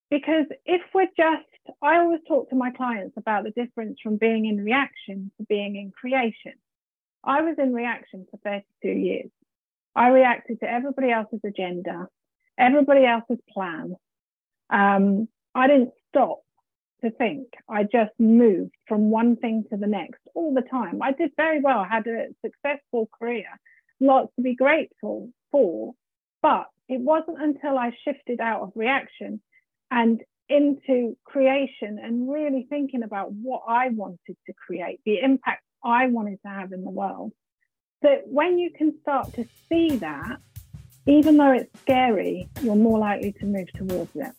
Because I always talk to my clients about the difference from being in reaction to being in creation. I was in reaction for 32 years. I reacted to everybody else's agenda, everybody else's plan. I didn't stop to think. I just moved from one thing to the next all the time. I did very well, I had a successful career, lots to be grateful for. But it wasn't until I shifted out of reaction and into creation and really thinking about what I wanted to create, the impact I wanted to have in the world, that when you can start to see that, even though it's scary, you're more likely to move towards it.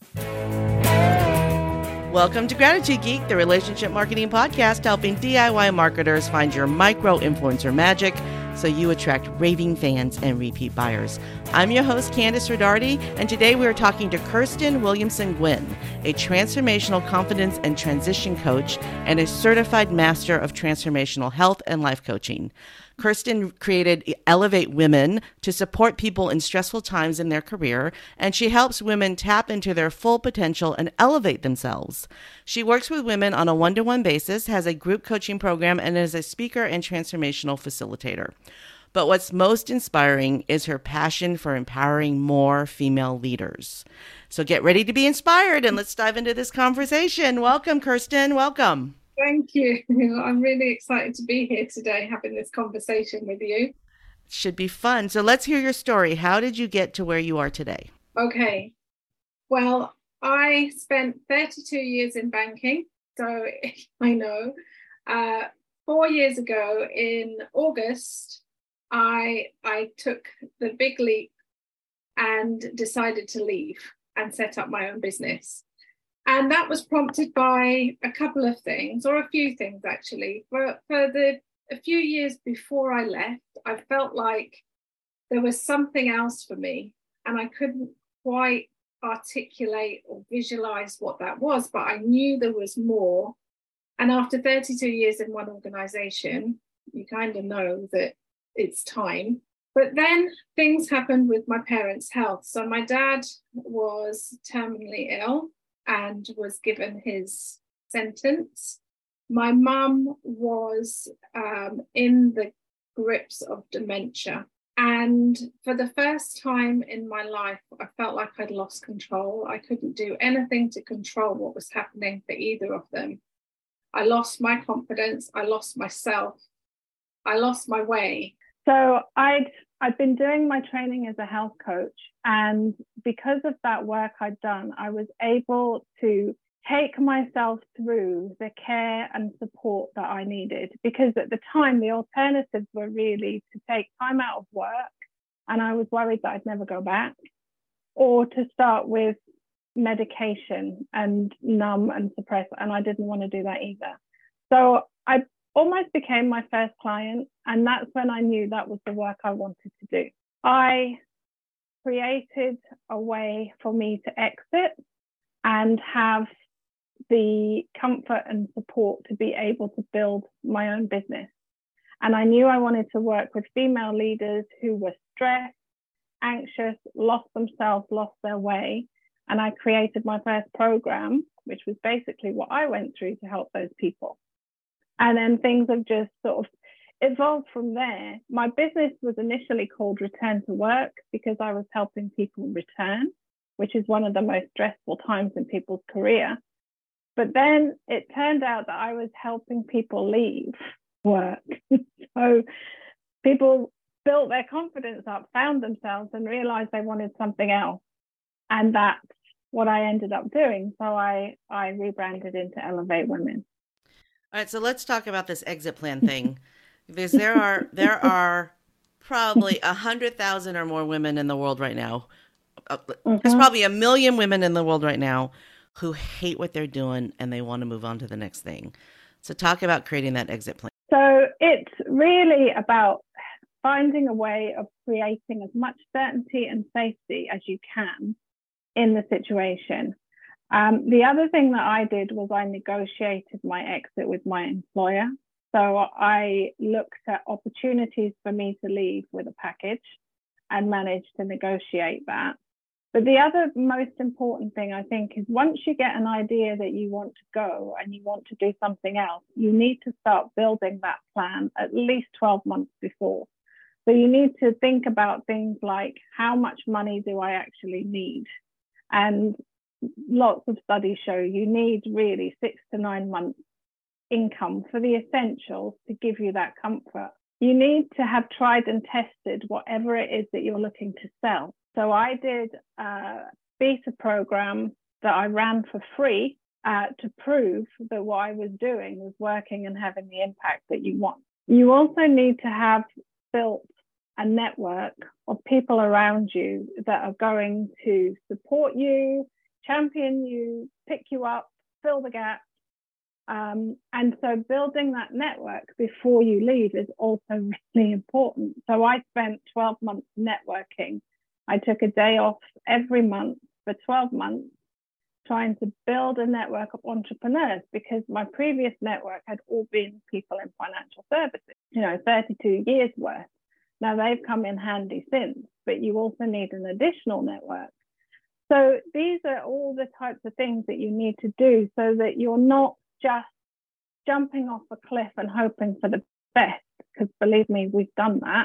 Welcome to Gratitude Geek, the relationship marketing podcast helping DIY marketers find your micro-influencer magic so you attract raving fans and repeat buyers. I'm your host, Candice Rodarty, and today we are talking to Kirsten Williamson Gwynn, a transformational confidence and transition coach and a certified master of transformational health and life coaching. Kirsten created Elevate Women to support people in stressful times in their career, and she helps women tap into their full potential and elevate themselves. She works with women on a one-to-one basis, has a group coaching program, and is a speaker and transformational facilitator. But what's most inspiring is her passion for empowering more female leaders. So get ready to be inspired, and let's dive into this conversation. Welcome, Kirsten. Welcome. Thank you. I'm really excited to be here today having this conversation with you. Should be fun. So let's hear your story. How did you get to where you are today? Okay. Well, I spent 32 years in banking. So I know 4 years ago in August, I took the big leap and decided to leave and set up my own business. And that was prompted by a couple of things, or a few things actually. For a few years before I left, I felt like there was something else for me, and I couldn't quite articulate or visualize what that was, but I knew there was more. And after 32 years in one organization, you kind of know that it's time. But then things happened with my parents' health. So my dad was terminally ill and was given his sentence. My mum was in the grips of dementia. And for the first time in my life, I felt like I'd lost control. I couldn't do anything to control what was happening for either of them. I lost my confidence. I lost myself. I lost my way. So I'd been doing my training as a health coach, and because of that work I'd done, I was able to take myself through the care and support that I needed, because at the time the alternatives were really to take time out of work, and I was worried that I'd never go back, or to start with medication and numb and suppress, and I didn't want to do that either. So I almost became my first client, and that's when I knew that was the work I wanted to do. I created a way for me to exit and have the comfort and support to be able to build my own business. And I knew I wanted to work with female leaders who were stressed, anxious, lost themselves, lost their way. And I created my first program, which was basically what I went through to help those people. And then things have just sort of evolved from there. My business was initially called Return to Work because I was helping people return, which is one of the most stressful times in people's career. But then it turned out that I was helping people leave work. So people built their confidence up, found themselves, and realized they wanted something else. And that's what I ended up doing. So I rebranded into Elevate Women. All right, so let's talk about this exit plan thing, because there are probably 100,000 or more women in the world right now. There's probably 1 million women in the world right now who hate what they're doing and they want to move on to the next thing. So talk about creating that exit plan. So it's really about finding a way of creating as much certainty and safety as you can in the situation. The other thing that I did was I negotiated my exit with my employer. So I looked at opportunities for me to leave with a package and managed to negotiate that. But the other most important thing, I think, is once you get an idea that you want to go and you want to do something else, you need to start building that plan at least 12 months before. So you need to think about things like, how much money do I actually need? And lots of studies show you need really 6 to 9 months income for the essentials to give you that comfort. You need to have tried and tested whatever it is that you're looking to sell. So I did a beta program that I ran for free to prove that what I was doing was working and having the impact that you want. You also need to have built a network of people around you that are going to support you, champion you, pick you up, fill the gap. And so building that network before you leave is also really important. So I spent 12 months networking. I took a day off every month for 12 months trying to build a network of entrepreneurs, because my previous network had all been people in financial services, 32 years worth. Now they've come in handy since, but you also need an additional network. So these are all the types of things that you need to do so that you're not just jumping off a cliff and hoping for the best, because believe me, we've done that.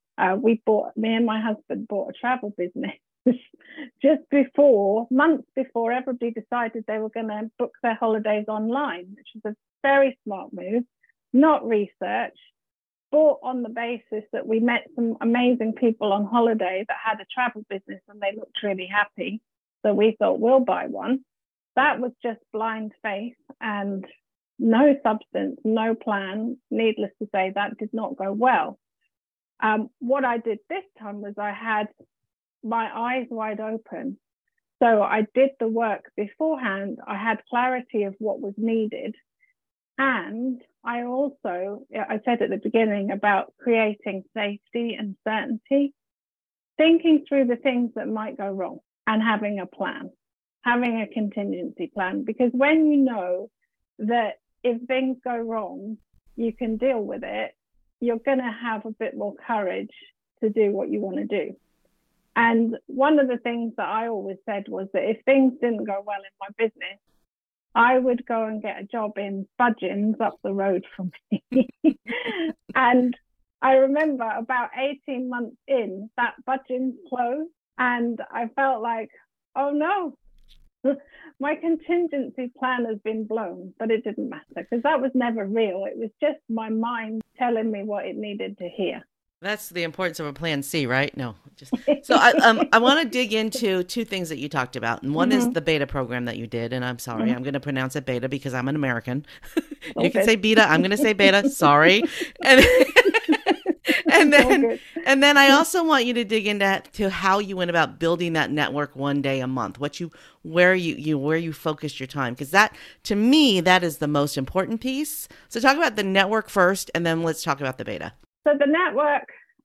Me and my husband bought a travel business just months before everybody decided they were going to book their holidays online, which was a very smart move, not research, bought on the basis that we met some amazing people on holiday that had a travel business and they looked really happy. So we thought, we'll buy one. That was just blind faith and no substance, no plan. Needless to say, that did not go well. What I did this time was I had my eyes wide open. So I did the work beforehand. I had clarity of what was needed. And I said at the beginning about creating safety and certainty, thinking through the things that might go wrong and having a plan, having a contingency plan. Because when you know that if things go wrong, you can deal with it, you're going to have a bit more courage to do what you want to do. And one of the things that I always said was that if things didn't go well in my business, I would go and get a job in Budgeons up the road from me. And I remember about 18 months in, that Budgeons closed, and I felt like, oh no, my contingency plan has been blown. But it didn't matter, because that was never real. It was just my mind telling me what it needed to hear. That's the importance of a plan C, right? No, so I want to dig into two things that you talked about, and one is the beta program that you did. And I'm sorry, I'm going to pronounce it beta because I'm an American. You can say beta, I'm going to say beta. Sorry, and then I also want you to dig into how you went about building that network one day a month. Where you focused your time, because that, to me, that is the most important piece. So talk about the network first, and then let's talk about the beta. So the network,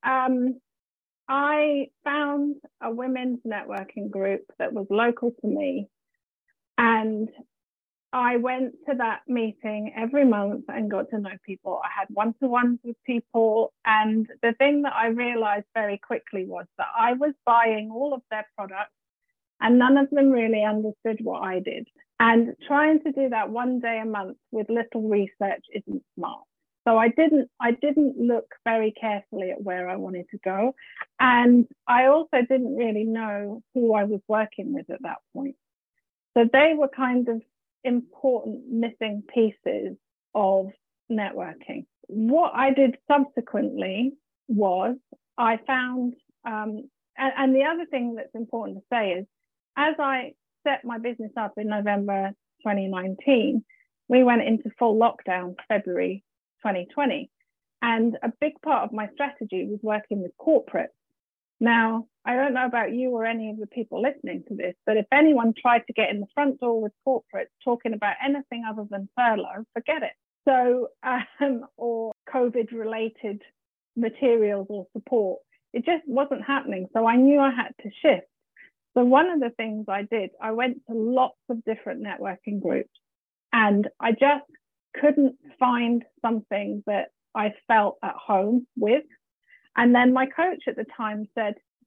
I found a women's networking group that was local to me. And I went to that meeting every month and got to know people. I had one-to-ones with people. And the thing that I realized very quickly was that I was buying all of their products and none of them really understood what I did. And trying to do that one day a month with little research isn't smart. So I didn't look very carefully at where I wanted to go. And I also didn't really know who I was working with at that point. So they were kind of important missing pieces of networking. What I did subsequently was I found, and the other thing that's important to say is, as I set my business up in November 2019, we went into full lockdown February 2020. And a big part of my strategy was working with corporates. Now, I don't know about you or any of the people listening to this, but if anyone tried to get in the front door with corporates talking about anything other than furlough, forget it. So, or COVID-related materials or support, it just wasn't happening. So I knew I had to shift. So one of the things I did, I went to lots of different networking groups, and I just couldn't find something that I felt at home with. And then my coach at the time said,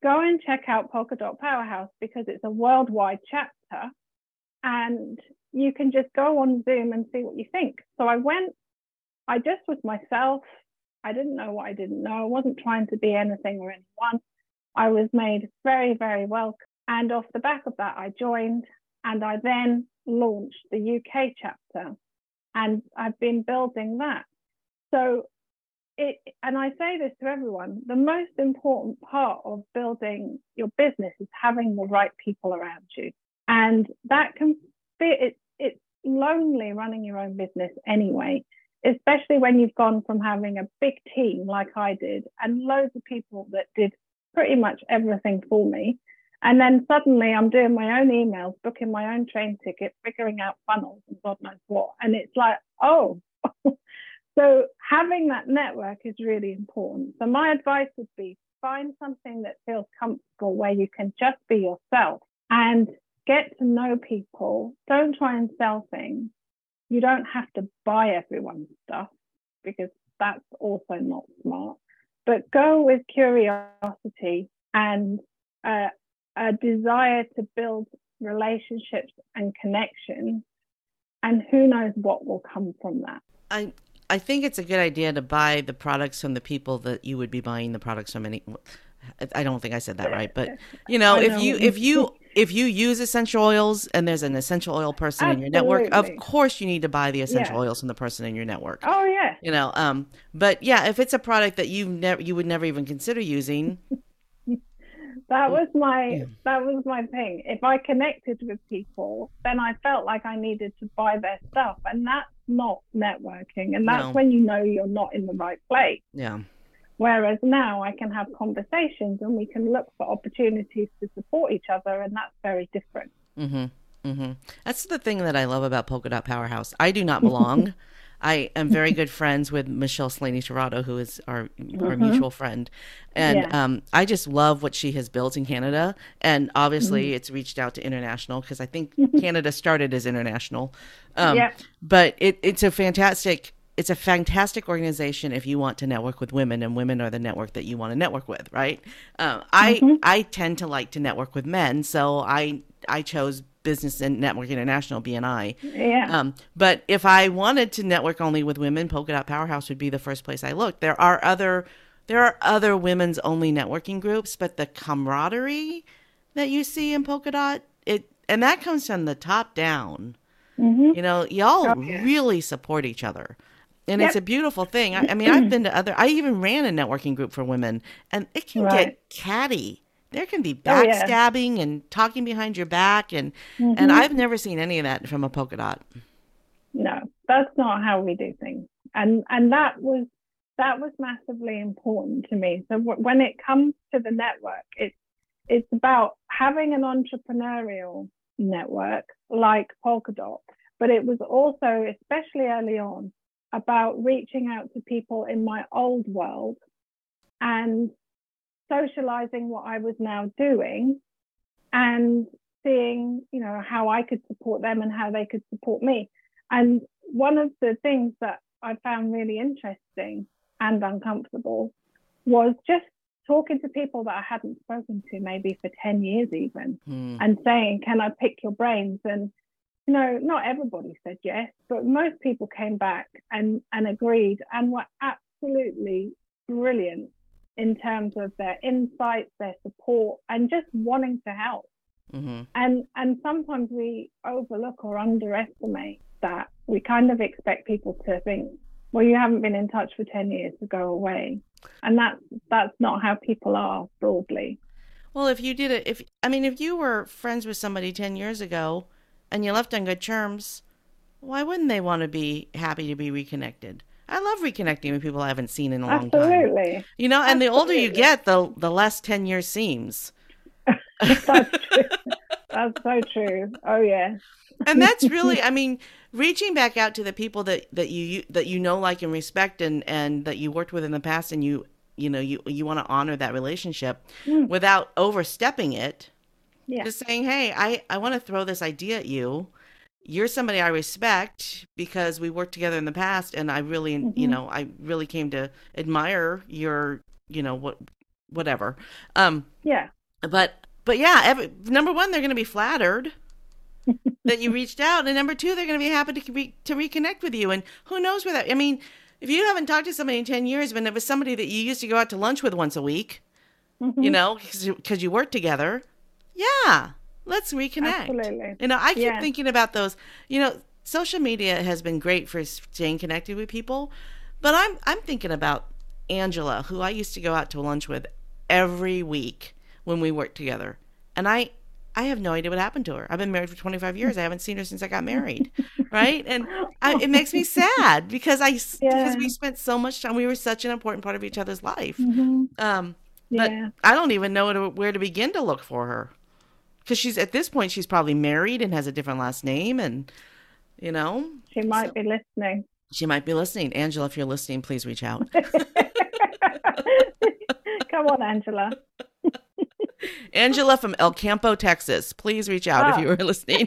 go and check out Polkadot Powerhouse because it's a worldwide chapter and you can just go on Zoom and see what you think. So I just was myself. I didn't know what I didn't know. I wasn't trying to be anything or anyone. I was made very, very welcome. And off the back of that, I joined and I then launched the UK chapter. And I've been building that. So and I say this to everyone, the most important part of building your business is having the right people around you. And that can be, it's lonely running your own business anyway, especially when you've gone from having a big team like I did and loads of people that did pretty much everything for me. And then suddenly I'm doing my own emails, booking my own train ticket, figuring out funnels and God knows what. And it's like, oh, so having that network is really important. So my advice would be find something that feels comfortable where you can just be yourself and get to know people. Don't try and sell things. You don't have to buy everyone's stuff because that's also not smart. But go with curiosity and a desire to build relationships and connections, and who knows what will come from that. I think it's a good idea to buy the products from the people that you would be buying the products from. I don't think I said that right, but if you use essential oils and there's an essential oil person in your network, of course you need to buy the essential oils from the person in your network. Oh yeah. But yeah, if it's a product that you would never even consider using. That was my thing. If I connected with people, then I felt like I needed to buy their stuff, and that's not networking. And that's when you know you're not in the right place. Yeah. Whereas now I can have conversations and we can look for opportunities to support each other, and that's very different. Mm-hmm. Mm-hmm. That's the thing that I love about Polkadot Powerhouse. I do not belong. I am very good friends with Michelle Slaney-Tirado, who is our mutual friend. And I just love what she has built in Canada. And obviously it's reached out to international because I think Canada started as international. But it's a fantastic organization if you want to network with women, and women are the network that you want to network with, right? I tend to like to network with men. So I chose Business and Network International, BNI. Yeah. But if I wanted to network only with women, Polkadot Powerhouse would be the first place I looked. There are other women's only networking groups, but the camaraderie that you see in Polkadot, and that comes from the top down. Mm-hmm. Y'all really support each other. And it's a beautiful thing. I mean, I've been to I even ran a networking group for women, and it can get catty. There can be backstabbing and talking behind your back, and I've never seen any of that from a Polkadot. No, that's not how we do things, and that was massively important to me. So when it comes to the network, it's about having an entrepreneurial network like Polkadot, but it was also, especially early on, about reaching out to people in my old world and socializing what I was now doing and seeing, how I could support them and how they could support me. And one of the things that I found really interesting and uncomfortable was just talking to people that I hadn't spoken to maybe for 10 years even, and saying, can I pick your brains? And, not everybody said yes, but most people came back and agreed and were absolutely brilliant in terms of their insights, their support, and just wanting to help. Mm-hmm. And sometimes we overlook or underestimate that. We kind of expect people to think, well, you haven't been in touch for 10 years to go away. And that's not how people are broadly. Well, if you were friends with somebody 10 years ago and you left on good terms, why wouldn't they want to be happy to be reconnected? I love reconnecting with people I haven't seen in a long time. Absolutely. And the older you get, the less 10 years seems. That's true. That's so true. Oh, yeah. And that's really, reaching back out to the people that you know, like, and respect, and that you worked with in the past, and you want to honor that relationship without overstepping it. Yeah. Just saying, hey, I want to throw this idea at you. You're somebody I respect because we worked together in the past, and I really, I really came to admire your, whatever. Yeah. But yeah, number one, they're going to be flattered that you reached out, and number two, they're going to be happy to reconnect with you. And who knows where that? I mean, if you haven't talked to somebody in 10 years, but it was somebody that you used to go out to lunch with once a week, you know, because you work together, yeah, let's reconnect. Absolutely. You know, I keep thinking about those. You know, social media has been great for staying connected with people, but I'm thinking about Angela, who I used to go out to lunch with every week when we worked together, and I have no idea what happened to her. I've been married for 25 years. I haven't seen her since I got married, right? And it makes me sad because we spent so much time. We were such an important part of each other's life. But I don't even know where to begin to look for her, because at this point she's probably married and has a different last name, and you know, she might be listening. She might be listening. Angela, if you're listening, please reach out. Come on, Angela. Angela from El Campo, Texas. Please reach out if you were listening.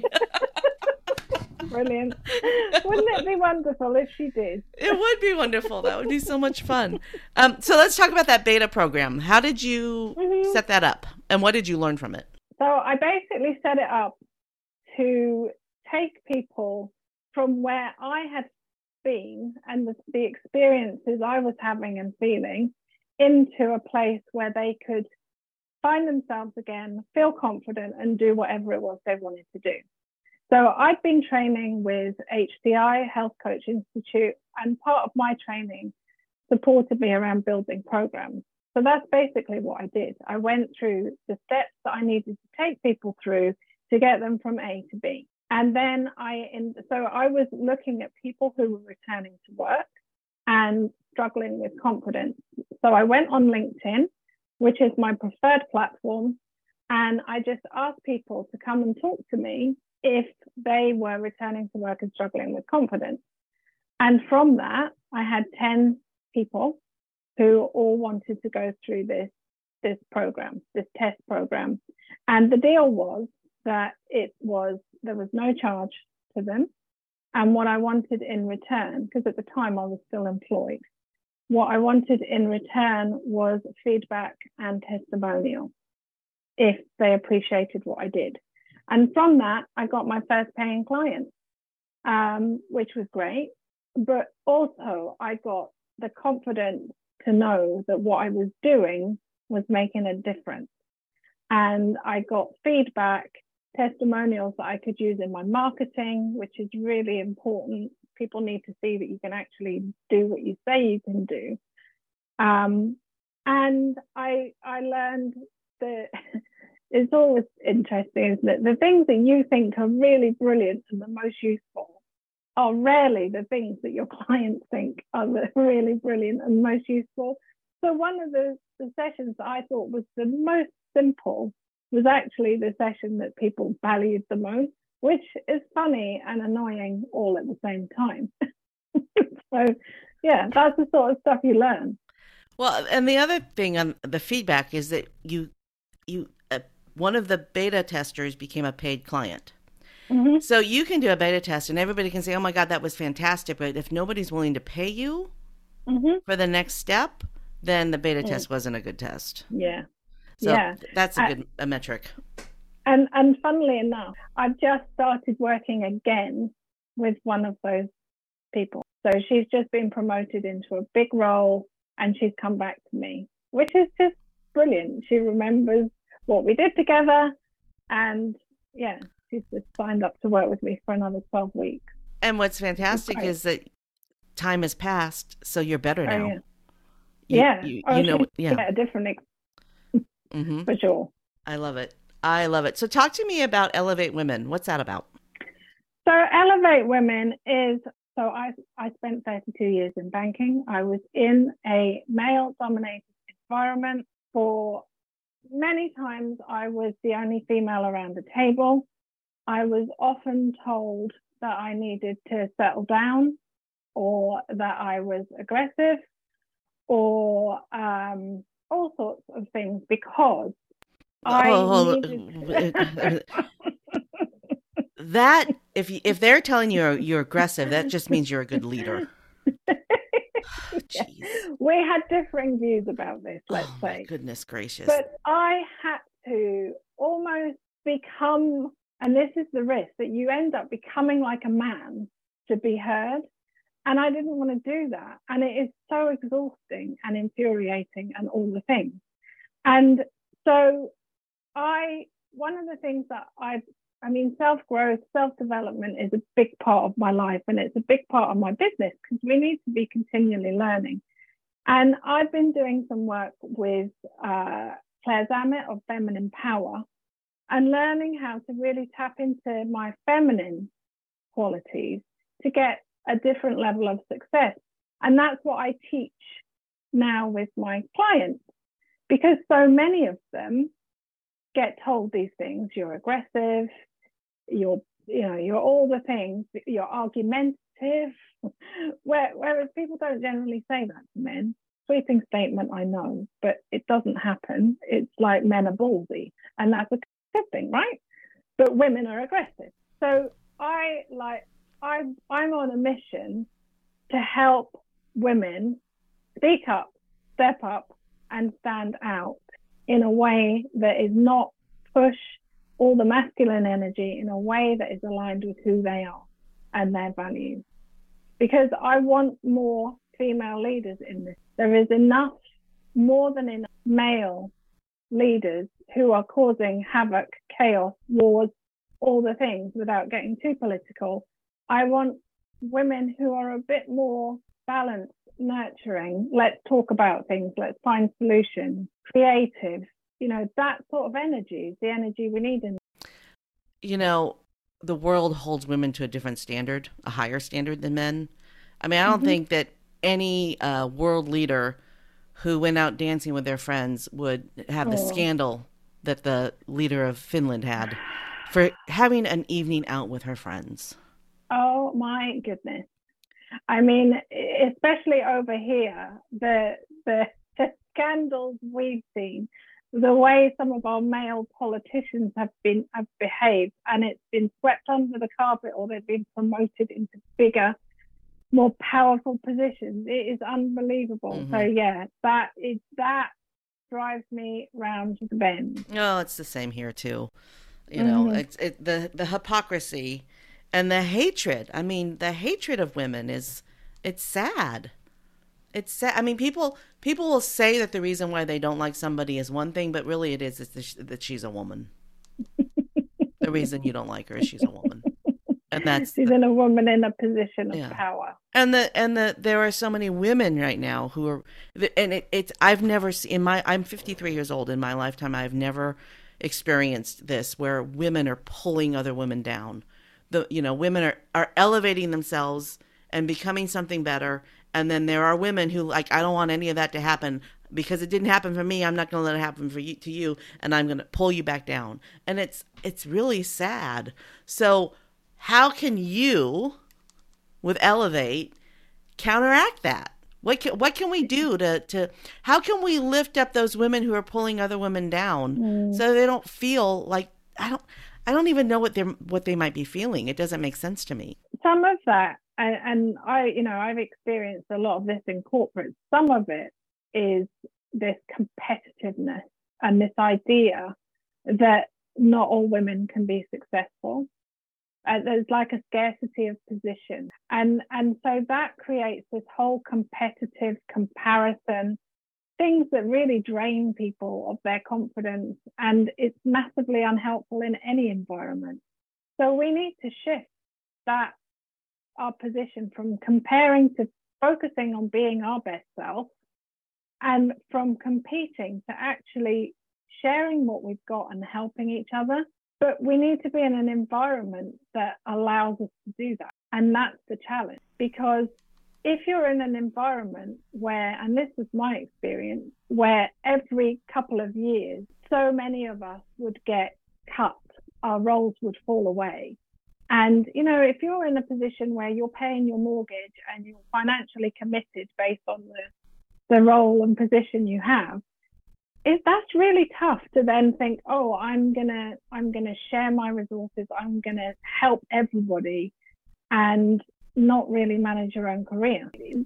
Brilliant. Wouldn't it be wonderful if she did? It would be wonderful. That would be so much fun. So let's talk about that beta program. How did you set that up? And what did you learn from it? So I basically set it up to take people from where I had been and the experiences I was having and feeling into a place where they could find themselves again, feel confident, and do whatever it was they wanted to do. So I'd been training with HCI, Health Coach Institute, and part of my training supported me around building programs. So that's basically what I did. I went through the steps that I needed to take people through to get them from A to B. And then I was looking at people who were returning to work and struggling with confidence. So I went on LinkedIn, which is my preferred platform, and I just asked people to come and talk to me if they were returning to work and struggling with confidence. And from that, I had 10 people who all wanted to go through this program, this test program. And the deal was that there was no charge to them. And what I wanted in return, because at the time I was still employed, what I wanted in return was feedback and testimonial if they appreciated what I did. And from that, I got my first paying client, which was great. But also I got the confidence to know that what I was doing was making a difference. And I got feedback, testimonials that I could use in my marketing, which is really important. People need to see that you can actually do what you say you can do. And I learned that it's always interesting, isn't it? The things that you think are really brilliant and the most useful are rarely the things that your clients think are really brilliant and most useful. So one of the sessions that I thought was the most simple was actually the session that people valued the most, which is funny and annoying all at the same time. So yeah, that's the sort of stuff you learn. Well, and the other thing on the feedback is that you one of the beta testers became a paid client. Mm-hmm. So you can do a beta test and everybody can say, oh my God, that was fantastic. But if nobody's willing to pay you for the next step, then the beta test wasn't a good test. Yeah. So that's a good metric. And funnily enough, I've just started working again with one of those people. So she's just been promoted into a big role and she's come back to me, which is just brilliant. She remembers what we did together and she's just signed up to work with me for another 12 weeks. And what's fantastic is that time has passed, so you're better now. You know, a different for sure. I love it. So talk to me about Elevate Women. What's that about? So Elevate Women is, I spent 32 years in banking. I was in a male-dominated environment. For many times, I was the only female around the table. I was often told that I needed to settle down or that I was aggressive or all sorts of things because that if they're telling you you're aggressive, that just means you're a good leader. Yeah. Jeez. We had differing views about this, let's Oh, my say. goodness gracious. But I had to almost become, and this is the risk, that you end up becoming like a man to be heard. And I didn't want to do that. And it is so exhausting and infuriating and all the things. And so one of the things that self-growth, self-development is a big part of my life, and it's a big part of my business because we need to be continually learning. And I've been doing some work with Claire Zammit of Feminine Power and learning how to really tap into my feminine qualities to get a different level of success. And that's what I teach now with my clients, because so many of them get told these things. You're aggressive, you're all the things, you're argumentative, whereas people don't generally say that to men. Sweeping statement, I know, but it doesn't happen. It's like men are ballsy, and that's a good thing, right? But women are aggressive. So I'm on a mission to help women speak up, step up, and stand out in a way that is not push all the masculine energy, in a way that is aligned with who they are and their values. Because I want more female leaders in this. There is enough, more than enough male leaders who are causing havoc, chaos, wars, all the things without getting too political. I want women who are a bit more balanced, nurturing, let's talk about things, let's find solutions, creative, that sort of energy is the energy we need in. The world holds women to a different standard, a higher standard than men. I mean, I don't think that any world leader who went out dancing with their friends would have the scandal that the leader of Finland had for having an evening out with her friends. Oh my goodness. I mean, especially over here, the scandals we've seen, the way some of our male politicians have behaved, and it's been swept under the carpet, or they've been promoted into bigger, more powerful positions. It is unbelievable. So yeah, that drives me round the bend. Oh, it's the same here too. It's the hypocrisy and the hatred. I mean, the hatred of women it's sad. It's sad. I mean, people will say that the reason why they don't like somebody is one thing, but really it is that she's a woman. The reason you don't like her is she's a woman. And she's a woman in a position of power. And there are so many women right now who are, and I've never seen I'm 53 years old. In my lifetime, I've never experienced this where women are pulling other women down. Women are elevating themselves and becoming something better. And then there are women who I don't want any of that to happen because it didn't happen for me. I'm not going to let it happen to you. And I'm going to pull you back down. And it's really sad. So how can you, with Elevate, counteract that? What can we do to how can we lift up those women who are pulling other women down so they don't feel like I don't even know what they might be feeling. It doesn't make sense to me. Some of that, and I've experienced a lot of this in corporate. Some of it is this competitiveness and this idea that not all women can be successful. There's like a scarcity of position. And so that creates this whole competitive comparison, things that really drain people of their confidence. And it's massively unhelpful in any environment. So we need to shift our position from comparing to focusing on being our best self, and from competing to actually sharing what we've got and helping each other. But we need to be in an environment that allows us to do that. And that's the challenge, because if you're in an environment where, and this was my experience, where every couple of years, so many of us would get cut, our roles would fall away. And, if you're in a position where you're paying your mortgage and you're financially committed based on the role and position you have, that's really tough to then think, oh, I'm gonna share my resources, I'm gonna help everybody, and not really manage your own career.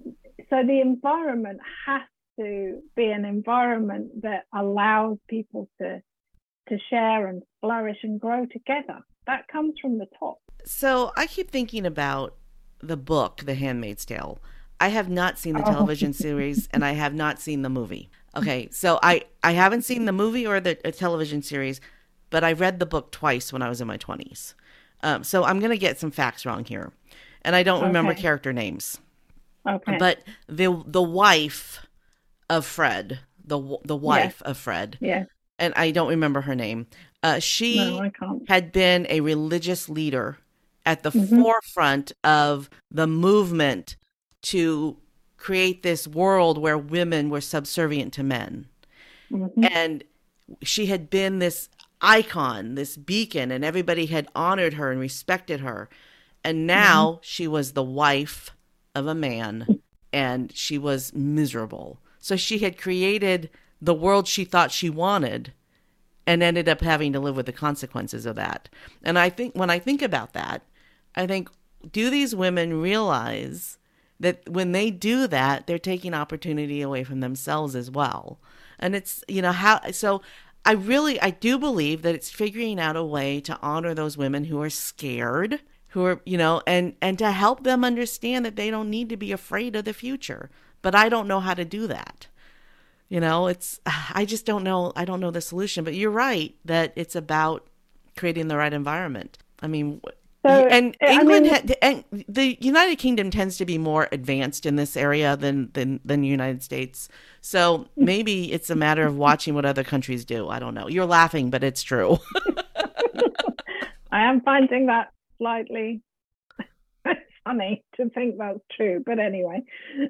So the environment has to be an environment that allows people to share and flourish and grow together. That comes from the top. So I keep thinking about the book, The Handmaid's Tale. I have not seen the television series, and I have not seen the movie. Okay, so I haven't seen the movie or the television series, but I read the book twice when I was in my 20s. So I'm going to get some facts wrong here. And I don't remember character names. Okay. But the wife of Fred, the wife of Fred, and I don't remember her name, she had been a religious leader at the forefront of the movement to create this world where women were subservient to men. And she had been this icon, this beacon, and everybody had honored her and respected her. And now she was the wife of a man, and she was miserable. So she had created the world she thought she wanted and ended up having to live with the consequences of that. And I think when I think about that, I think, do these women realize that when they do that, they're taking opportunity away from themselves as well? And it's, so I do believe that it's figuring out a way to honor those women who are scared, who are, and to help them understand that they don't need to be afraid of the future. But I don't know how to do that. I just don't know. I don't know the solution, but you're right that it's about creating the right environment. I mean, and England and the United Kingdom tends to be more advanced in this area than the United States. So maybe it's a matter of watching what other countries do. I don't know. You're laughing, but it's true. I am finding that slightly funny to think that's true, but anyway,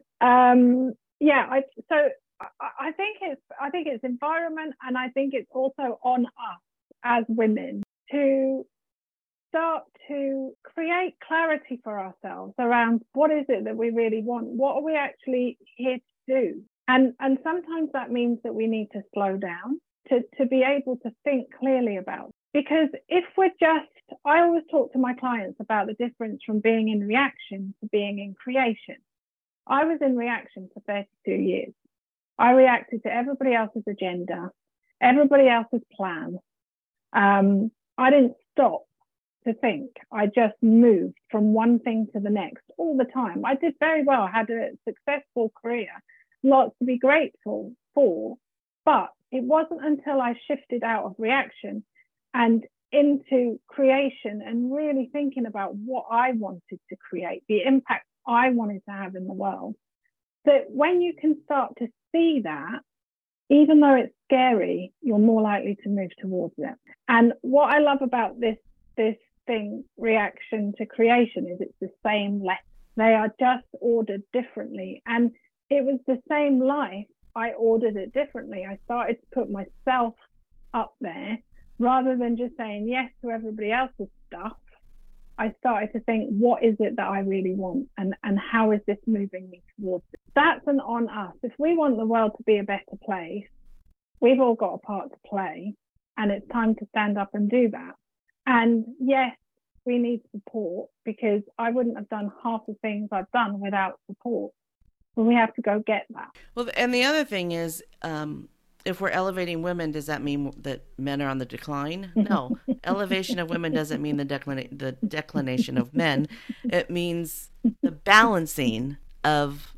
I think it's environment, and I think it's also on us as women to start to create clarity for ourselves around what is it that we really want, what are we actually here to do, and sometimes that means that we need to slow down to be able to think clearly about it. Because if I always talk to my clients about the difference from being in reaction to being in creation. I was in reaction for 32 years. I reacted to everybody else's agenda, everybody else's plan. I didn't stop to think. I just moved from one thing to the next all the time. I did very well. I had a successful career, lots to be grateful for. But it wasn't until I shifted out of reaction and into creation and really thinking about what I wanted to create, the impact I wanted to have in the world, that when you can start to see that, even though it's scary, you're more likely to move towards it. And what I love about this thing, reaction to creation, is it's the same lesson. They are just ordered differently. And it was the same life. I ordered it differently. I started to put myself up there rather than just saying yes to everybody else's stuff. I started to think, what is it that I really want, and how is this moving me towards it? That's an on us. If we want the world to be a better place, we've all got a part to play, and it's time to stand up and do that. And yes, we need support, because I wouldn't have done half the things I've done without support. But we have to go get that. Well, and the other thing is, if we're elevating women, does that mean that men are on the decline? No. Elevation of women doesn't mean the declination of men. It means the balancing of,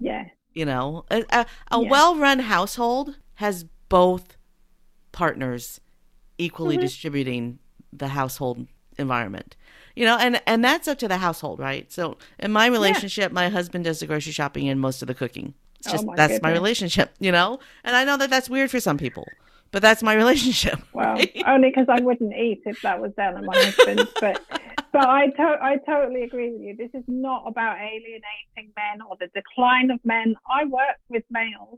a well-run household has both partners equally distributing the household environment. And that's up to the household, right? So in my relationship, my husband does the grocery shopping and most of the cooking. It's just, that's my relationship, And I know that that's weird for some people, but that's my relationship. Well, only because I wouldn't eat if that was done on my husband. But I totally agree with you. This is not about alienating men or the decline of men. I work with males.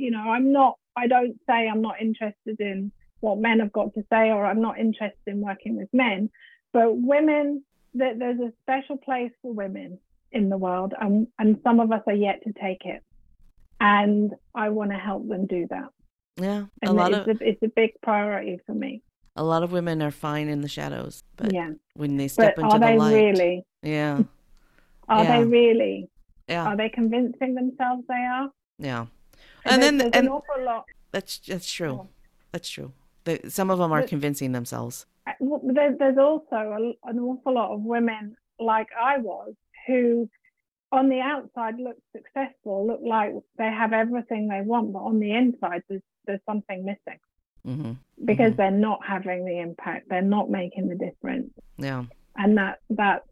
I don't say I'm not interested in what men have got to say, or I'm not interested in working with men. But women, there's a special place for women in the world, and some of us are yet to take it. And I want to help them do that. Yeah, it's a big priority for me. A lot of women are fine in the shadows, but when they step into the light, really? Yeah. Are they really? Yeah. Are they convincing themselves they are? Yeah. And And there's an awful lot. that's true. Oh, That's true. Some of them are but convincing themselves. there's also an awful lot of women like I was who on the outside look successful, look like they have everything they want, but on the inside there's something missing Mm-hmm. because Mm-hmm. they're not having the impact, they're not making the difference. Yeah. And that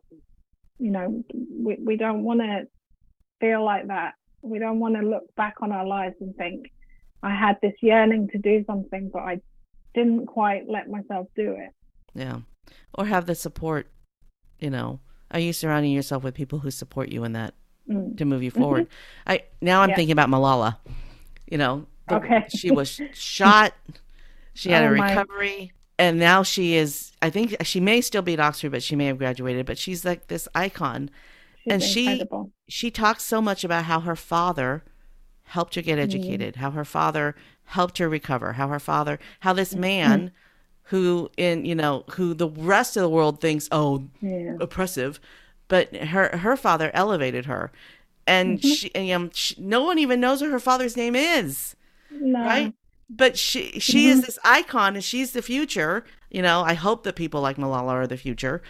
we don't want to feel like that. We don't want to look back on our lives and think, I had this yearning to do something, but I didn't quite let myself do it. Yeah. Or have the support, Are you surrounding yourself with people who support you in that to move you forward? I'm thinking about Malala. Okay. She was shot. She had a recovery. And now she is, I think she may still be at Oxford, but she may have graduated, but she's like this icon. She's incredible. She talks so much about how her father helped her get educated, how her father helped her recover, how this man who the rest of the world thinks, oppressive, but her father elevated her. And no one even knows what her father's name is. No. Right? But she is this icon, and she's the future. I hope that people like Malala are the future.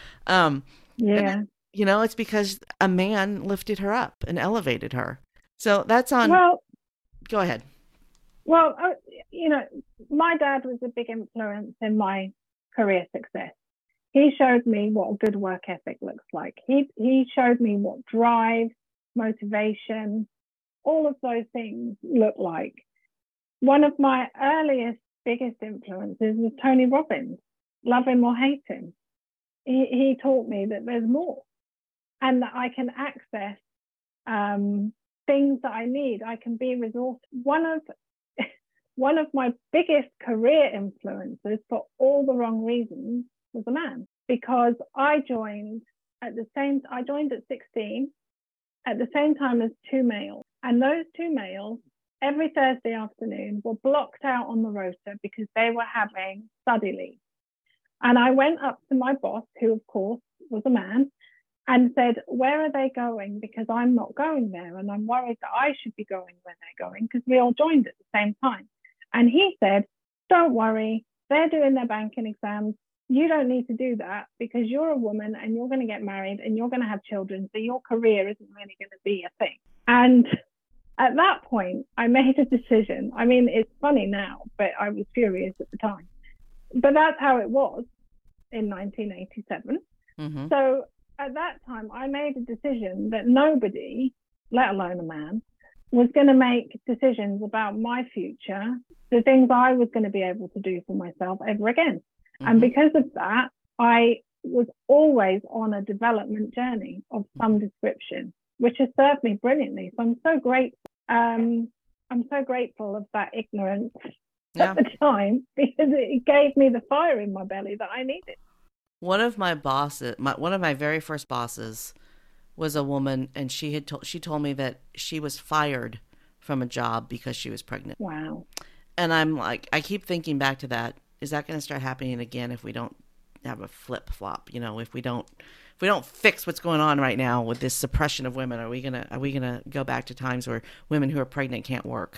It's because a man lifted her up and elevated her. So that's on. Well, go ahead. Well, my dad was a big influence in my career success. He showed me what a good work ethic looks like. He showed me what drive, motivation, all of those things look like. One of my earliest, biggest influences was Tony Robbins. Love him or hate him. He taught me that there's more and that I can access things that I need. I can be resourceful. One of my biggest career influences for all the wrong reasons was a man, because I joined at 16 at the same time as two males. And those two males, every Thursday afternoon, were blocked out on the rota because they were having study leave. And I went up to my boss, who of course was a man, and said, where are they going? Because I'm not going there. And I'm worried that I should be going where they're going, because we all joined at the same time. And he said, don't worry, they're doing their banking exams. You don't need to do that because you're a woman and you're going to get married and you're going to have children. So your career isn't really going to be a thing. And at that point, I made a decision. I mean, it's funny now, but I was furious at the time. But that's how it was in 1987. Mm-hmm. So at that time, I made a decision that nobody, let alone a man, was going to make decisions about my future, the things I was going to be able to do for myself ever again. Mm-hmm. And because of that, I was always on a development journey of some description, which has served me brilliantly. So I'm so grateful. I'm so grateful of that ignorance at the time, because it gave me the fire in my belly that I needed. One of my bosses, one of my very first bosses, was a woman, and she told me that she was fired from a job because she was pregnant. Wow. And I'm like, I keep thinking back to that. Is that going to start happening again if we don't have a flip flop? If we don't fix what's going on right now with this suppression of women, are we gonna go back to times where women who are pregnant can't work?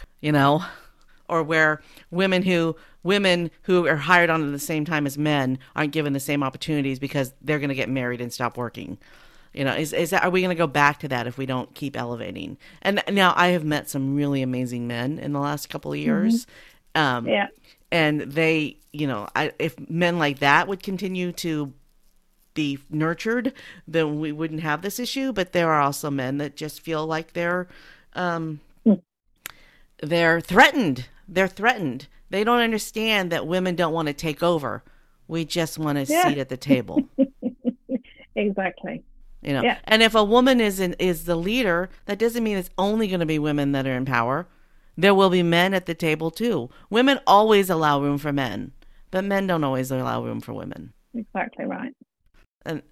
Or where women who are hired on at the same time as men aren't given the same opportunities because they're going to get married and stop working? Are we going to go back to that if we don't keep elevating? And now I have met some really amazing men in the last couple of years. Mm-hmm. And they, if men like that would continue to be nurtured, then we wouldn't have this issue. But there are also men that just feel like they're threatened. They're threatened. They don't understand that women don't want to take over. We just want a seat at the table. Exactly. And if a woman is the leader, that doesn't mean it's only going to be women that are in power. There will be men at the table too. Women always allow room for men, but men don't always allow room for women. Exactly right. And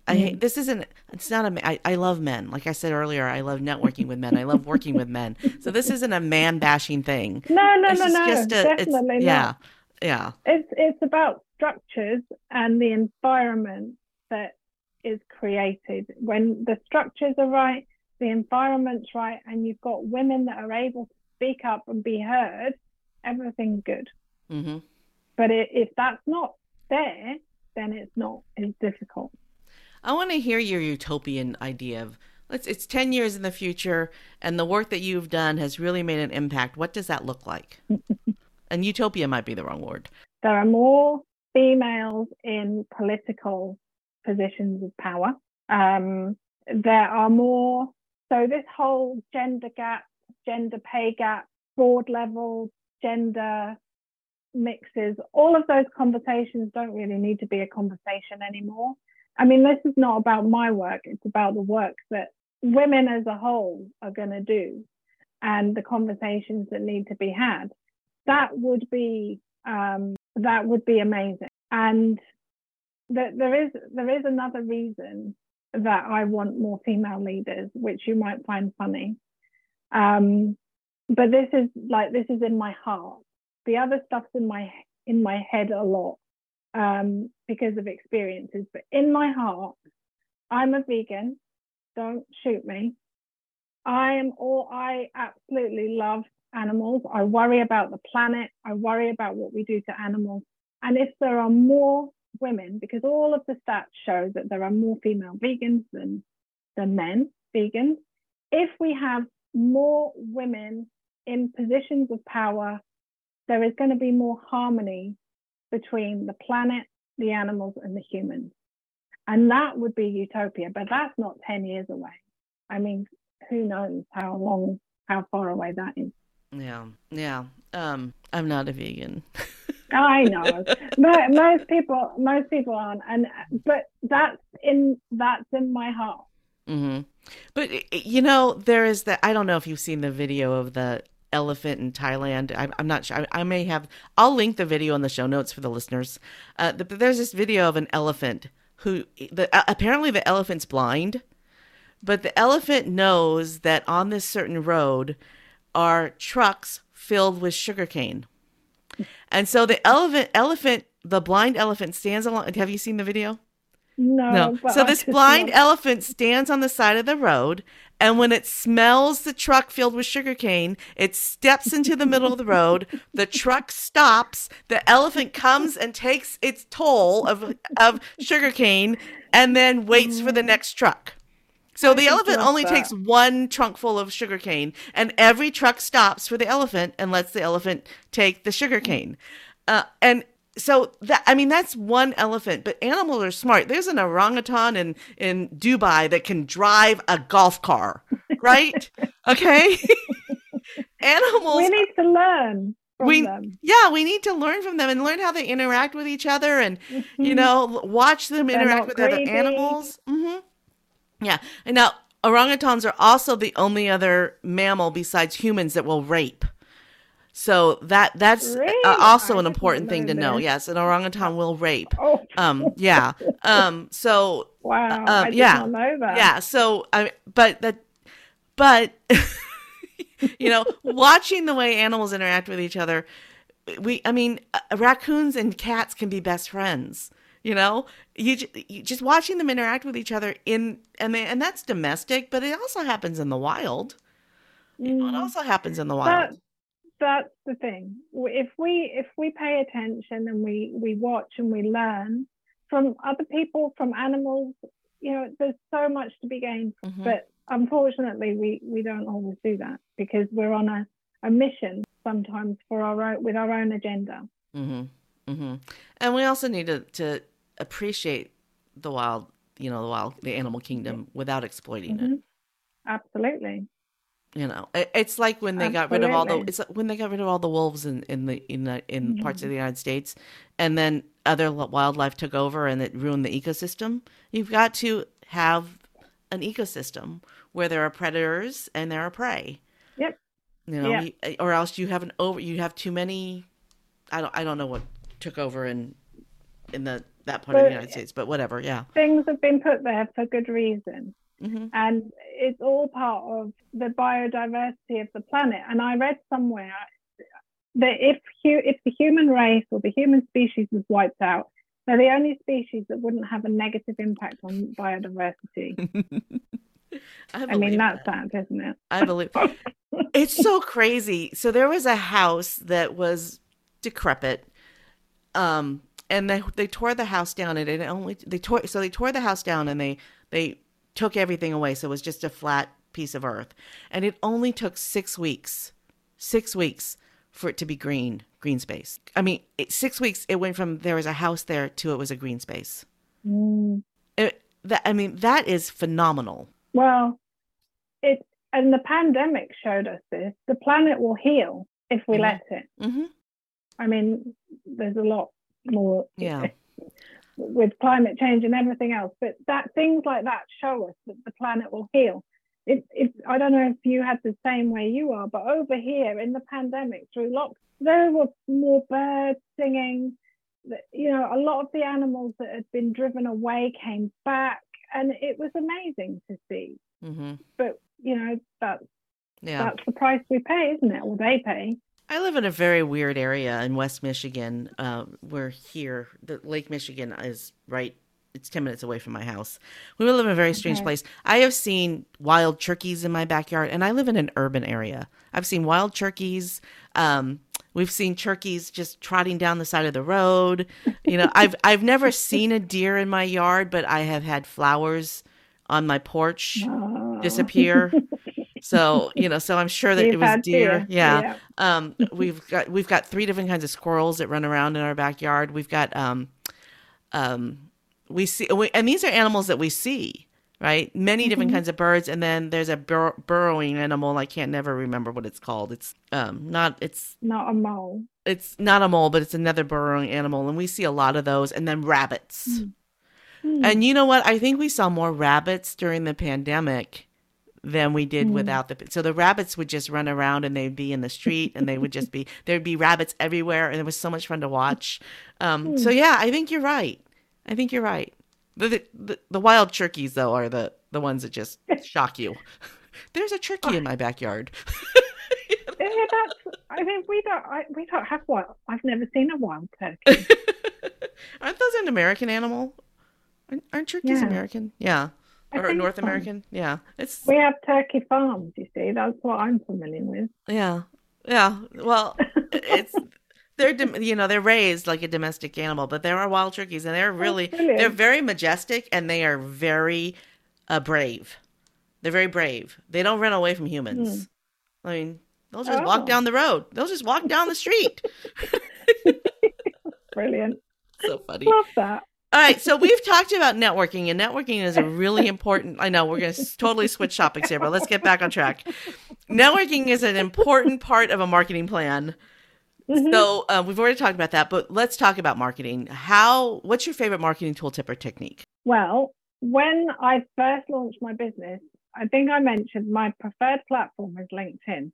I love men. Like I said earlier, I love networking with men. I love working with men. So this isn't a man bashing thing. No. Definitely not. Yeah. It's about structures and the environment that is created. When the structures are right, the environment's right, and you've got women that are able to speak up and be heard, everything's good. Mm-hmm. But if that's not there, then it's difficult. I want to hear your utopian idea of, it's 10 years in the future and the work that you've done has really made an impact. What does that look like? And utopia might be the wrong word. There are more females in political positions of power. There are more, so this whole gender gap, gender pay gap, board level, gender mixes, all of those conversations don't really need to be a conversation anymore. I mean, this is not about my work, it's about the work that women as a whole are going to do and the conversations that need to be had. That would be amazing. And there is another reason that I want more female leaders, which you might find funny. But this is in my heart. The other stuff's in my head a lot because of experiences. But in my heart, I'm a vegan. Don't shoot me. I absolutely love animals. I worry about the planet. I worry about what we do to animals. And if there are more women, because all of the stats show that there are more female vegans than men vegans, if we have more women in positions of power, there is going to be more harmony between the planet, the animals, and the humans. And that would be utopia, but that's not 10 years away. I mean, who knows how far away that is. Yeah. I'm not a vegan. I know. Most people aren't, but that's in my heart. Mm-hmm. But there is that. I don't know if you've seen the video of the elephant in Thailand. I'm not sure. I may have. I'll link the video in the show notes for the listeners. But there's this video of an elephant who apparently the elephant's blind, but the elephant knows that on this certain road are trucks filled with sugarcane. And so the blind elephant stands along. Have you seen the video? No. So this blind elephant stands on the side of the road, and when it smells the truck filled with sugarcane, it steps into the middle of the road. The truck stops. The elephant comes and takes its toll of sugarcane, and then waits for the next truck. So the elephant only takes one trunk full of sugarcane, and every truck stops for the elephant and lets the elephant take the sugarcane. And so that's one elephant, but animals are smart. There's an orangutan in Dubai that can drive a golf car, right? Okay. Animals. We need to learn from them. Yeah, we need to learn from them and learn how they interact with each other and, watch them interact with other animals. Mm-hmm. Yeah. And now orangutans are also the only other mammal besides humans that will rape. So that's really? Also an important thing to know. Yes, an orangutan will rape. Oh. Yeah. So wow. I did not know that. Yeah. So but watching the way animals interact with each other, raccoons and cats can be best friends. You just watching them interact with each other and that's domestic, but it also happens in the wild. It also happens in the wild. That's the thing. If we pay attention and we watch and we learn from other people, from animals, there's so much to be gained. Mm-hmm. But unfortunately, we don't always do that because we're on a mission sometimes with our own agenda. Mm-hmm. Mm-hmm. And we also need to appreciate the wild, the animal kingdom without exploiting it. Absolutely. It's like when they got rid of all the wolves in parts of the United States, and then other wildlife took over and it ruined the ecosystem. You've got to have an ecosystem where there are predators and there are prey. Yep. Or else you have too many. I don't know what took over in that part of the United States, but whatever. Yeah. Things have been put there for good reason. Mm-hmm. And it's all part of the biodiversity of the planet. And I read somewhere that if the human race or the human species was wiped out, they're the only species that wouldn't have a negative impact on biodiversity. I mean, that's sad, isn't it? I believe it's so crazy. So there was a house that was decrepit, and they tore the house down, and they tore the house down, and they took everything away, so it was just a flat piece of earth, and it only took 6 weeks for it to be green space. I mean, 6 weeks. It went from there was a house there to it was a green space. That is phenomenal. Well, and the pandemic showed us this. The planet will heal if we let it. Mm-hmm. I mean, there's a lot more with climate change and everything else, but things like that show us that the planet will heal. I don't know if you had the same way you are, but over here in the pandemic through lockdown, there were more birds singing. A lot of the animals that had been driven away came back, and it was amazing to see. Mm-hmm. But that's the price we pay, isn't it? Or they pay. I live in a very weird area in West Michigan. We're here. Lake Michigan is right. It's 10 minutes away from my house. We live in a very strange place. I have seen wild turkeys in my backyard, and I live in an urban area. I've seen wild turkeys. We've seen turkeys just trotting down the side of the road. I've never seen a deer in my yard, but I have had flowers on my porch disappear. So I'm sure that it was deer. Yeah. We've got 3 different kinds of squirrels that run around in our backyard. We've got and these are animals that we see, right? Many different kinds of birds, and then there's a burrowing animal. I can't never remember what it's called. It's not a mole. It's not a mole, but it's another burrowing animal, and we see a lot of those. And then rabbits. And you know what? I think we saw more rabbits during the pandemic than we did without so the rabbits would just run around, and they'd be in the street, and there'd be rabbits everywhere, and it was so much fun to watch. So yeah, I think you're right. The wild turkeys, though, are the ones that just shock you. There's a turkey in my backyard. We don't have wild. I've never seen a wild turkey. Aren't those an American animal? Aren't turkeys American? Yeah. Or North American? Yeah. We have turkey farms, you see. That's what I'm familiar with. Yeah. Yeah. Well, they're raised like a domestic animal, but there are wild turkeys, and they're very majestic, and they are very brave. They're very brave. They don't run away from humans. I mean, they'll just walk down the road. They'll just walk down the street. Brilliant. So funny. Love that. All right, so we've talked about networking, and networking is a really important, I know we're going to totally switch topics here, but let's get back on track. Networking is an important part of a marketing plan. So we've already talked about that, but let's talk about marketing. What's your favorite marketing tool, tip, or technique? Well, when I first launched my business, I think I mentioned my preferred platform is LinkedIn.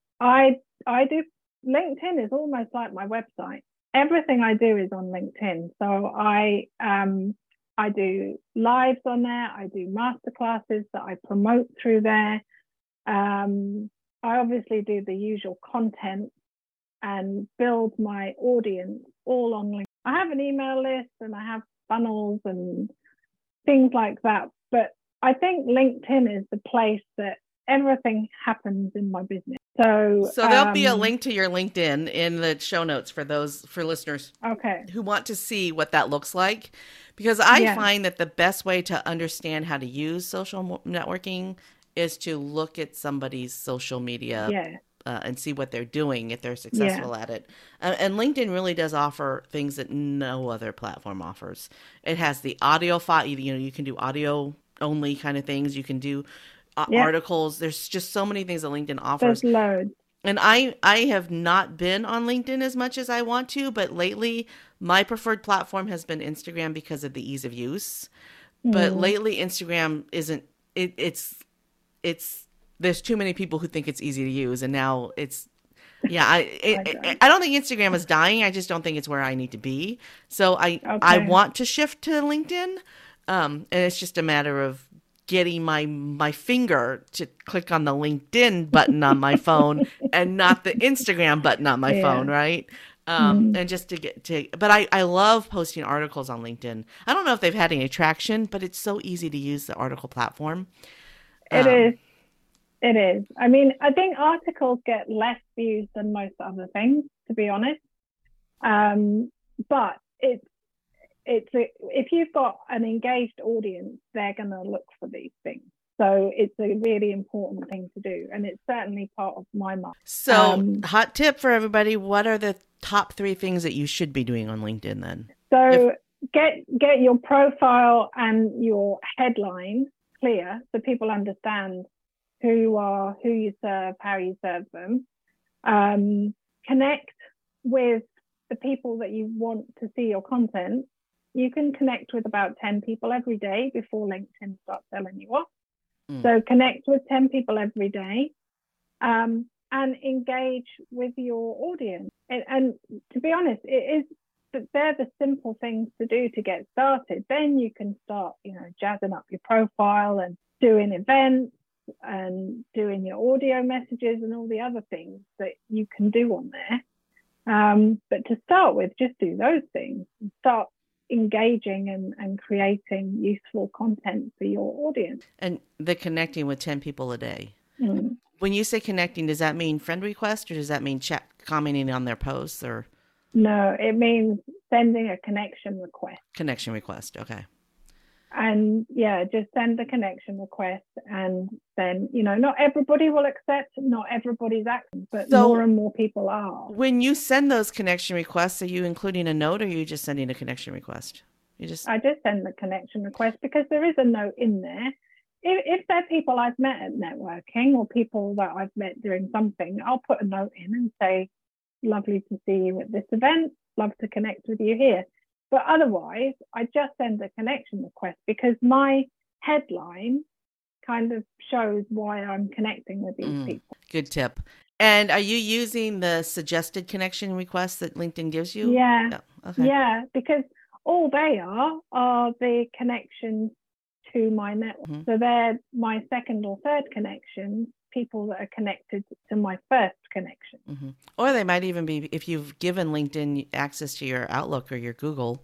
LinkedIn is almost like my website. Everything I do is on LinkedIn. So I do lives on there. I do masterclasses that I promote through there. I obviously do the usual content and build my audience all on LinkedIn. I have an email list, and I have funnels and things like that. But I think LinkedIn is the place that everything happens in my business. So there'll be a link to your LinkedIn in the show notes for listeners who want to see what that looks like. Because I find that the best way to understand how to use social networking is to look at somebody's social media and see what they're doing if they're successful at it. And LinkedIn really does offer things that no other platform offers. It has the audio file. You can do audio only kind of things. You can do articles. There's just so many things that LinkedIn offers. There's loads. And I have not been on LinkedIn as much as I want to, but lately my preferred platform has been Instagram because of the ease of use. But lately Instagram isn't, it's there's too many people who think it's easy to use, and now it's, I don't think Instagram is dying. I just don't think it's where I need to be. So I want to shift to LinkedIn. And it's just a matter of getting my finger to click on the LinkedIn button on my phone and not the Instagram button on my phone, right? And just but I love posting articles on LinkedIn. I don't know if they've had any traction, but it's so easy to use the article platform. It is. It is. I mean, I think articles get less views than most other things, to be honest. But if you've got an engaged audience, they're going to look for these things. So it's a really important thing to do. And it's certainly part of my market. So hot tip for everybody. What are the top 3 things that you should be doing on LinkedIn then? So get your profile and your headline clear so people understand who you are, who you serve, how you serve them. Connect with the people that you want to see your content. You can connect with about 10 people every day before LinkedIn starts selling you off. So connect with 10 people every day and engage with your audience. And to be honest, they're the simple things to do to get started. Then you can start, jazzing up your profile and doing events and doing your audio messages and all the other things that you can do on there. But to start with, just do those things and start engaging and creating useful content for your audience. And the connecting with 10 people a day. When you say connecting, does that mean friend request or does that mean chat, commenting on their posts? Or no, it means sending a connection request. Connection request, okay. And just send the connection request, and then not everybody will accept, not everybody's acting, but more and more people are. When you send those connection requests, are you including a note, or are you just sending a connection request? I just send the connection request because there is a note in there. If they're people I've met at networking or people that I've met doing something, I'll put a note in and say, lovely to see you at this event, love to connect with you here. But otherwise, I just send a connection request because my headline kind of shows why I'm connecting with these people. Good tip. And are you using the suggested connection requests that LinkedIn gives you? Yeah. Oh, okay. Yeah, because all they are the connections to my network. So they're my second or third connections, people that are connected to my first connection. Or they might even be, if you've given LinkedIn access to your Outlook or your Google,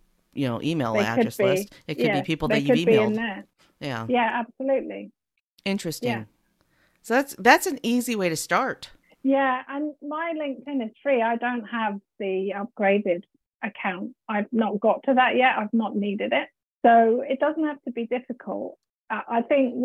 email address list, it could be people that you've emailed. Yeah, absolutely. Interesting. Yeah. So that's an easy way to start. Yeah, and my LinkedIn is free. I don't have the upgraded account. I've not got to that yet. I've not needed it. So it doesn't have to be difficult. I think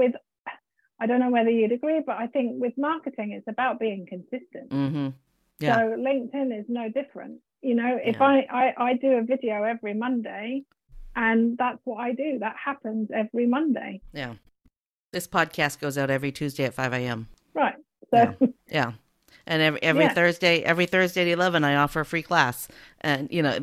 I don't know whether you'd agree, but I think with marketing, it's about being consistent. Yeah. So LinkedIn is no different. If I do a video every Monday, and that's what I do. That happens every Monday. Yeah. This podcast goes out every Tuesday at 5 a.m. Right. So yeah. And every Thursday at 11, I offer a free class. And,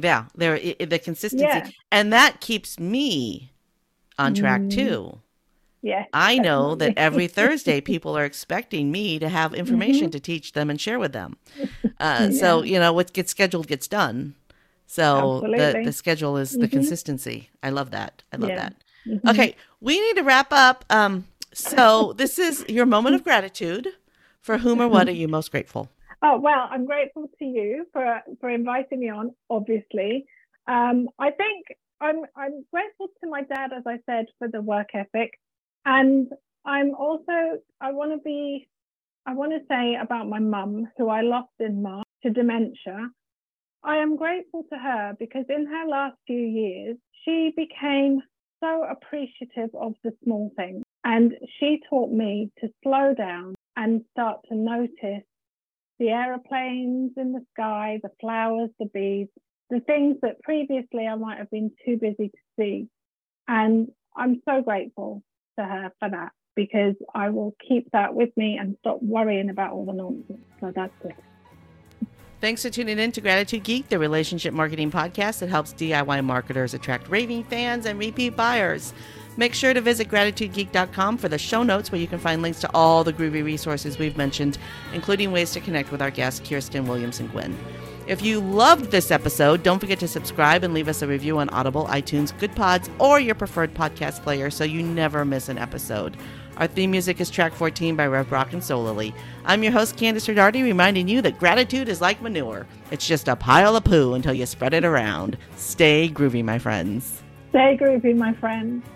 the consistency. Yeah. And that keeps me on track, too. Yeah, I know that every Thursday, people are expecting me to have information to teach them and share with them. So, what gets scheduled gets done. So the schedule is the consistency. I love that. I love that. Okay, we need to wrap up. So this is your moment of gratitude. For whom or what are you most grateful? Oh, well, I'm grateful to you for inviting me on, obviously. I think I'm grateful to my dad, as I said, for the work ethic. And I'm also, I want to say about my mum, who I lost in March to dementia. I am grateful to her because in her last few years, she became so appreciative of the small things. And she taught me to slow down and start to notice the aeroplanes in the sky, the flowers, the bees, the things that previously I might have been too busy to see. And I'm so grateful to her for that because I will keep that with me and stop worrying about all the nonsense. So that's it. Thanks for tuning in to Gratitude Geek, the relationship marketing podcast that helps DIY marketers attract raving fans and repeat buyers. Make sure to visit gratitudegeek.com for the show notes where you can find links to all the groovy resources we've mentioned, including ways to connect with our guests, Kirsten, Williamson, Gwynn. If you loved this episode, don't forget to subscribe and leave us a review on Audible, iTunes, Good Pods, or your preferred podcast player so you never miss an episode. Our theme music is track 14 by Rev Brock and Solely. I'm your host, Candice Rodarty, reminding you that gratitude is like manure. It's just a pile of poo until you spread it around. Stay groovy, my friends. Stay groovy, my friends.